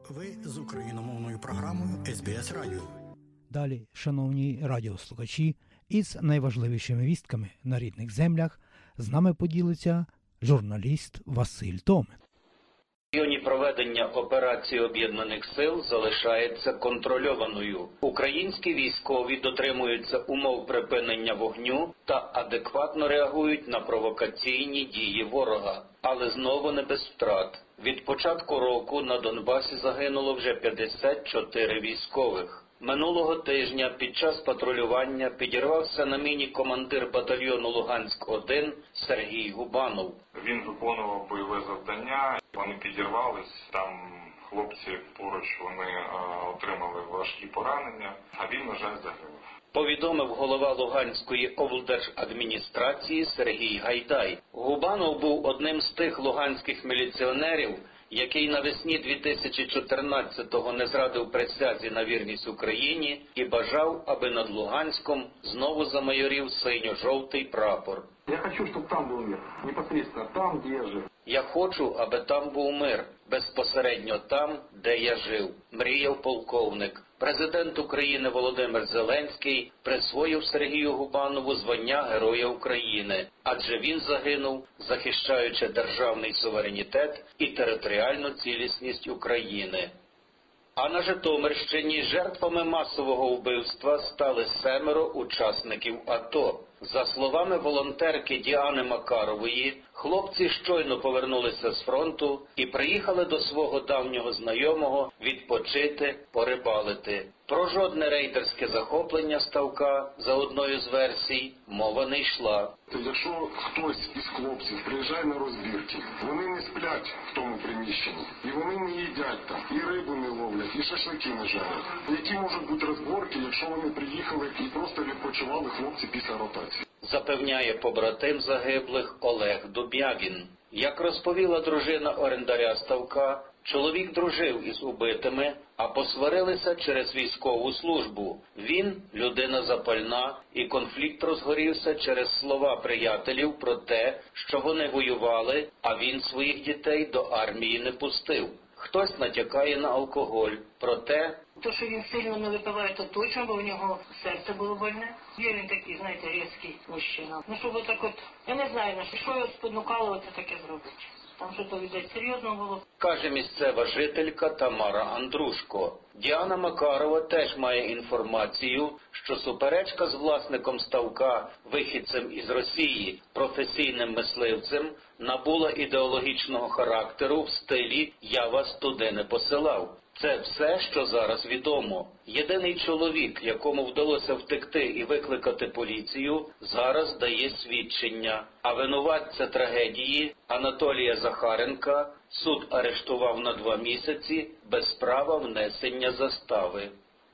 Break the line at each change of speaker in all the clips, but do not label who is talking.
Ви з україномовною програмою СБС Радіо.
Далі, шановні радіослухачі, із найважливішими вістками на рідних землях з нами поділиться журналіст Василь Томин.
В районі проведення операції Об'єднаних сил залишається контрольованою. Українські військові дотримуються умов припинення вогню та адекватно реагують на провокаційні дії ворога. Але знову не без втрат. Від початку року на Донбасі загинуло вже 54 військових. Минулого тижня під час патрулювання підірвався на міні командир батальйону Луганськ-1 Сергій Губанов.
Він виконував бойове завдання, вони підірвались, там хлопці поруч, вони отримали важкі поранення, а він, на жаль, загинув.
Повідомив голова Луганської облдержадміністрації Сергій Гайдай. Губанов був одним з тих луганських міліціонерів, який навесні 2014-го не зрадив присязі на вірність Україні і бажав, аби над Луганськом знову замайорів синьо-жовтий прапор.
Я хочу, щоб там був мир, непосредственно там, де я жив.
Я хочу, аби там був мир, безпосередньо там, де я жив, мріяв полковник. Президент України Володимир Зеленський присвоїв Сергію Губанову звання Героя України, адже він загинув, захищаючи державний суверенітет і територіальну цілісність України. А на Житомирщині жертвами масового вбивства стали 7 учасників АТО. За словами волонтерки Діани Макарової, хлопці щойно повернулися з фронту і приїхали до свого давнього знайомого відпочити, порибалити. Про жодне рейдерське захоплення ставка, за одною з версій, мова не йшла.
Якщо хтось із хлопців приїжджає на розбірки, вони не сплять в тому приміщенні, і вони не їдять там, і рибу не ловлять, і шашлики не жарять. Які можуть бути розборки, якщо вони приїхали і просто відпочивали хлопці після ротації?
Запевняє побратим загиблих Олег Дуб'явін. Як розповіла дружина орендаря ставка, чоловік дружив із убитими, а посварилися через військову службу. Він – людина запальна, і конфлікт розгорівся через слова приятелів про те, що вони воювали, а він своїх дітей до армії не пустив. Хтось натякає на алкоголь, проте...
То, що він сильно не випиває, то точно, бо в нього серце було больне. Є він такий, знаєте, різкий мужчина. Ну, щоб отак от, я не знаю, на що його спонукало оце таке зробити. Там що-то, видать, серйозно було.
Каже місцева жителька Тамара Андрушко. Діана Макарова теж має інформацію, що суперечка з власником ставка, вихідцем із Росії, професійним мисливцем, набула ідеологічного характеру в стилі «я вас туди не посилав». Це все, що зараз відомо. Єдиний чоловік, якому вдалося втекти і викликати поліцію, зараз дає свідчення. А винуватця трагедії Анатолія Захаренка суд арештував на 2 місяці без права внесення застави.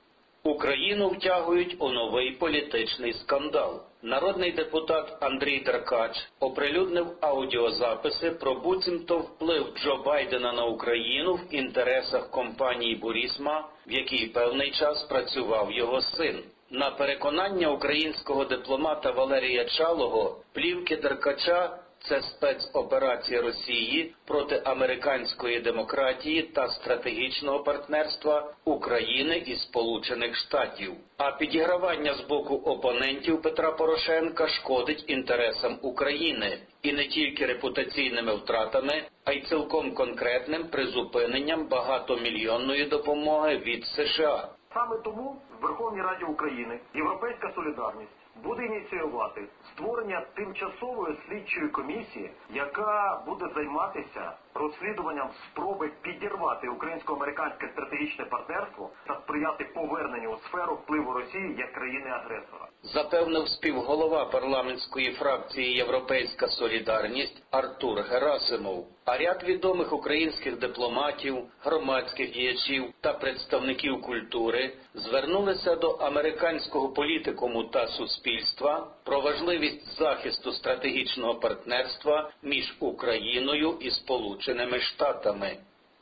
Україну втягують у новий політичний скандал. Народний депутат Андрій Деркач оприлюднив аудіозаписи про буцімто вплив Джо Байдена на Україну в інтересах компанії «Бурісма», в якій певний час працював його син. На переконання українського дипломата Валерія Чалого, плівки Деркача – це спецоперація Росії проти американської демократії та стратегічного партнерства України і Сполучених Штатів. А підігравання з боку опонентів Петра Порошенка шкодить інтересам України. І не тільки репутаційними втратами, а й цілком конкретним призупиненням багатомільйонної допомоги від США.
Саме тому в Верховній Раді України «Європейська солідарність» буде ініціювати створення тимчасової слідчої комісії, яка буде займатися розслідуванням спроби підірвати українсько-американське стратегічне партнерство та сприяти поверненню у сферу впливу Росії як країни-агресора.
Запевнив співголова парламентської фракції «Європейська солідарність» Артур Герасимов. А ряд відомих українських дипломатів, громадських діячів та представників культури звернулися до американського політикуму та суспільства про важливість захисту стратегічного партнерства між Україною і Сполученими Штатами.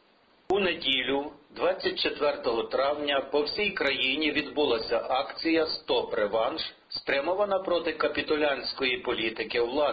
У неділю, 24 травня, по всій країні відбулася акція «Стоп реванш», спрямована проти капітулянської політики влади.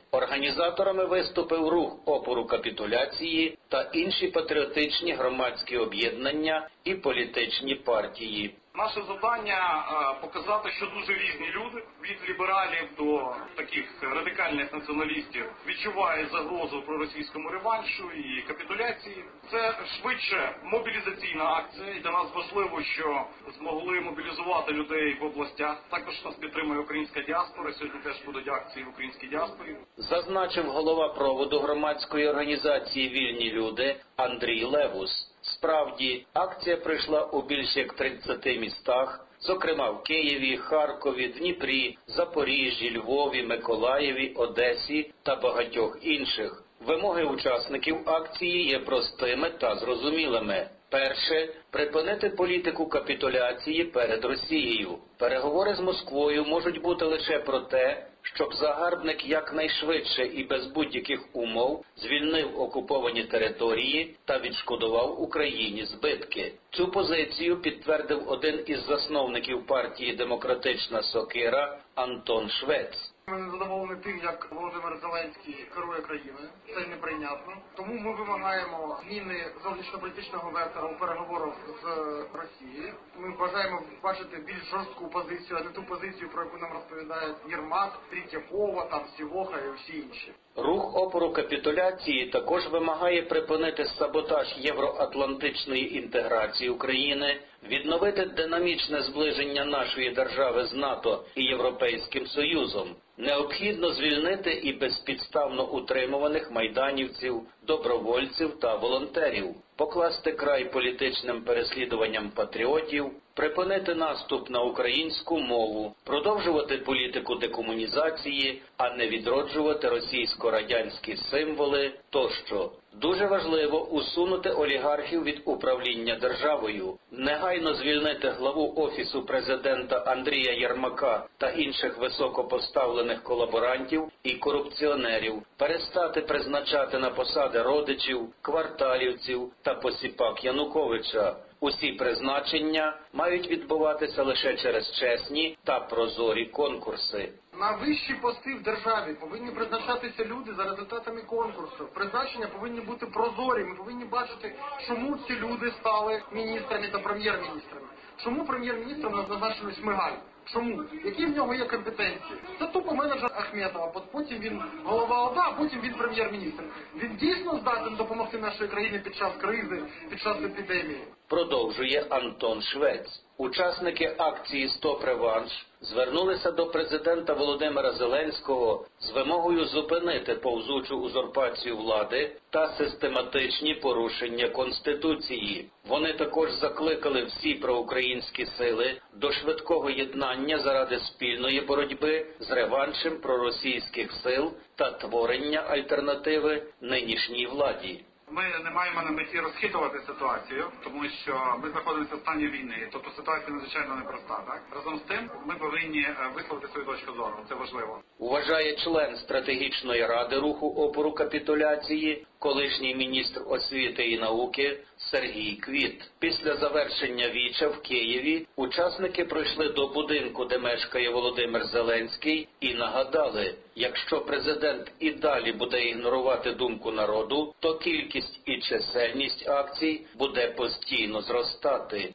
Організаторами виступив рух опору капітуляції та інші патріотичні громадські об'єднання і політичні партії.
Наше завдання показати, що дуже різні люди, від лібералів до таких радикальних націоналістів, відчувають загрозу проросійському реваншу і капітуляції. Це швидше мобілізаційна акція, і для нас важливо, що змогли мобілізувати людей в областях. Також нас підтримує українська діаспора, сьогодні теж будуть акції в українській діаспорі.
Зазначив голова проводу громадської організації «Вільні люди» Андрій Левус. Справді, акція пройшла у більш як 30 містах, зокрема в Києві, Харкові, Дніпрі, Запоріжжі, Львові, Миколаєві, Одесі та багатьох інших. Вимоги учасників акції є простими та зрозумілими. Перше – припинити політику капітуляції перед Росією. Переговори з Москвою можуть бути лише про те, щоб загарбник якнайшвидше і без будь-яких умов звільнив окуповані території та відшкодував Україні збитки. Цю позицію підтвердив один із засновників партії «Демократична Сокира» Антон Швець.
Ми не задоволені тим, як Володимир Зеленський керує країною. Це неприйнятно. Тому ми вимагаємо зміни зовнішньополітичного вектора у переговорах з Росією. Ми бажаємо бачити більш жорстку позицію, а не ту позицію, про яку нам розповідають Єрмак, Третьякова, там Сівоха і всі інші.
Рух опору капітуляції також вимагає припинити саботаж євроатлантичної інтеграції України, відновити динамічне зближення нашої держави з НАТО і Європейським Союзом. Необхідно звільнити і безпідставно утримуваних майданівців, добровольців та волонтерів, покласти край політичним переслідуванням патріотів, припинити наступ на українську мову, продовжувати політику декомунізації, а не відроджувати російсько-радянські символи тощо. Дуже важливо усунути олігархів від управління державою, негайно звільнити главу Офісу президента Андрія Єрмака та інших високопоставлених колаборантів і корупціонерів, перестати призначати на посади родичів, кварталівців та посіпак Януковича. Усі призначення мають відбуватися лише через чесні та прозорі конкурси.
На вищі пости в державі повинні призначатися люди за результатами конкурсу. Призначення повинні бути прозорі. Ми повинні бачити, чому ці люди стали міністрами та прем'єр-міністрами. Чому прем'єр-міністром назначили Шмигаль? Чому? Які в нього є компетенції? Це тупо менеджер Ахметова, потім він голова ОДА, а потім він прем'єр-міністр. Він дійсно здатен допомогти нашій країні під час кризи, під час епідемії.
Продовжує Антон Швець. Учасники акції «Стоп реванш» звернулися до президента Володимира Зеленського з вимогою зупинити повзучу узурпацію влади та систематичні порушення Конституції. Вони також закликали всі проукраїнські сили до швидкого єднання заради спільної боротьби з реваншем проросійських сил та творення альтернативи нинішній владі.
Ми не маємо на меті розхитувати ситуацію, тому що ми знаходимося в стані війни, тобто ситуація надзвичайно непроста. Так? Разом з тим ми повинні висловити свою точку зору, це важливо.
Вважає член стратегічної ради руху опору капітуляції, колишній міністр освіти і науки Сергій Квіт. Після завершення віча в Києві учасники пройшли до будинку, де мешкає Володимир Зеленський, і нагадали, якщо президент і далі буде ігнорувати думку народу, то кількість і чисельність акцій буде постійно зростати.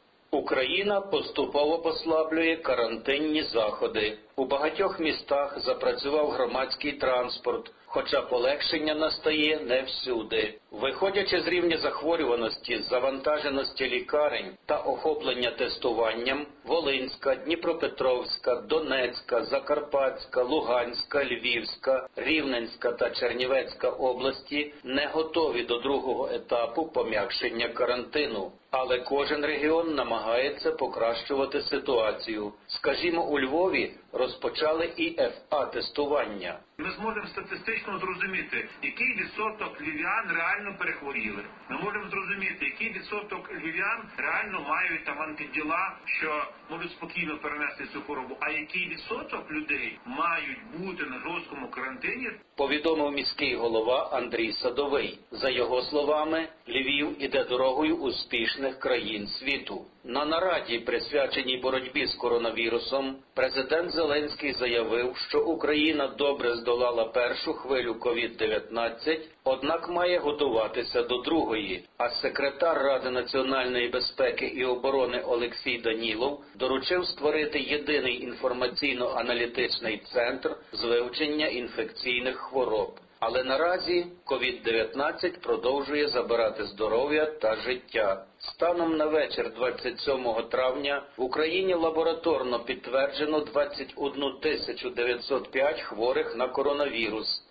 Україна поступово послаблює карантинні заходи. У багатьох містах запрацював громадський транспорт, хоча полегшення настає не всюди. Виходячи з рівня захворюваності, завантаженості лікарень та охоплення тестуванням, Волинська, Дніпропетровська, Донецька, Закарпатська, Луганська, Львівська, Рівненська та Чернівецька області не готові до другого етапу пом'якшення карантину. Але кожен регіон намагається покращувати ситуацію. Скажімо, у Львові розпочали ІФА-тестування.
Ми зможемо статистично зрозуміти, який відсоток львів'ян реально перехворіли. Ми можемо зрозуміти, який відсоток львів'ян реально мають там антитіла, що можуть спокійно перенести цю хворобу, а який відсоток людей мають бути на жорсткому карантині.
Повідомив міський голова Андрій Садовий. За його словами, Львів іде дорогою успішних країн світу. На нараді, присвяченій боротьбі з коронавірусом, президент Зеленський заявив, що Україна добре здолала першу хвилю COVID-19, однак має готуватися до другої, а секретар Ради національної безпеки і оборони Олексій Данілов доручив створити єдиний інформаційно-аналітичний центр з вивчення інфекційних хвороб. Але наразі COVID-19 продовжує забирати здоров'я та життя. Станом на вечір 27 травня в Україні лабораторно підтверджено 21 905 хворих на коронавірус.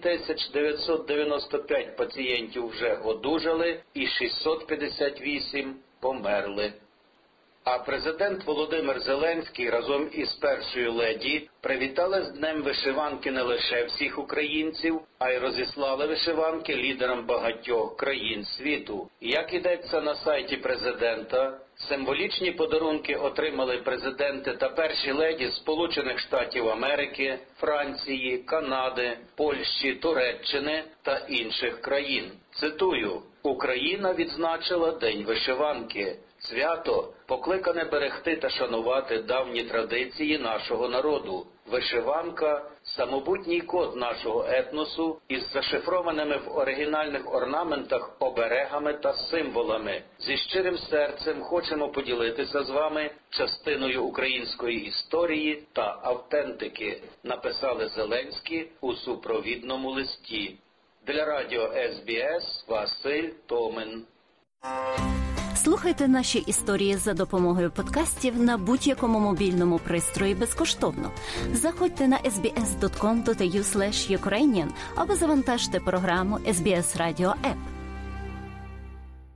7995 пацієнтів вже одужали і 658 померли. А президент Володимир Зеленський разом із першою леді привітали з Днем вишиванки не лише всіх українців, а й розіслали вишиванки лідерам багатьох країн світу. Як йдеться на сайті президента, символічні подарунки отримали президенти та перші леді Сполучених Штатів Америки, Франції, Канади, Польщі, Туреччини та інших країн. Цитую: «Україна відзначила День вишиванки. Свято покликане берегти та шанувати давні традиції нашого народу. Вишиванка – самобутній код нашого етносу із зашифрованими в оригінальних орнаментах оберегами та символами. Зі щирим серцем хочемо поділитися з вами частиною української історії та автентики», написали Зеленські у супровідному листі. Для радіо СБС Василь Томин.
Слухайте наші історії за допомогою подкастів на будь-якому мобільному пристрої безкоштовно. Заходьте на sbs.com.au/Ukrainian або завантажте програму SBS Radio App.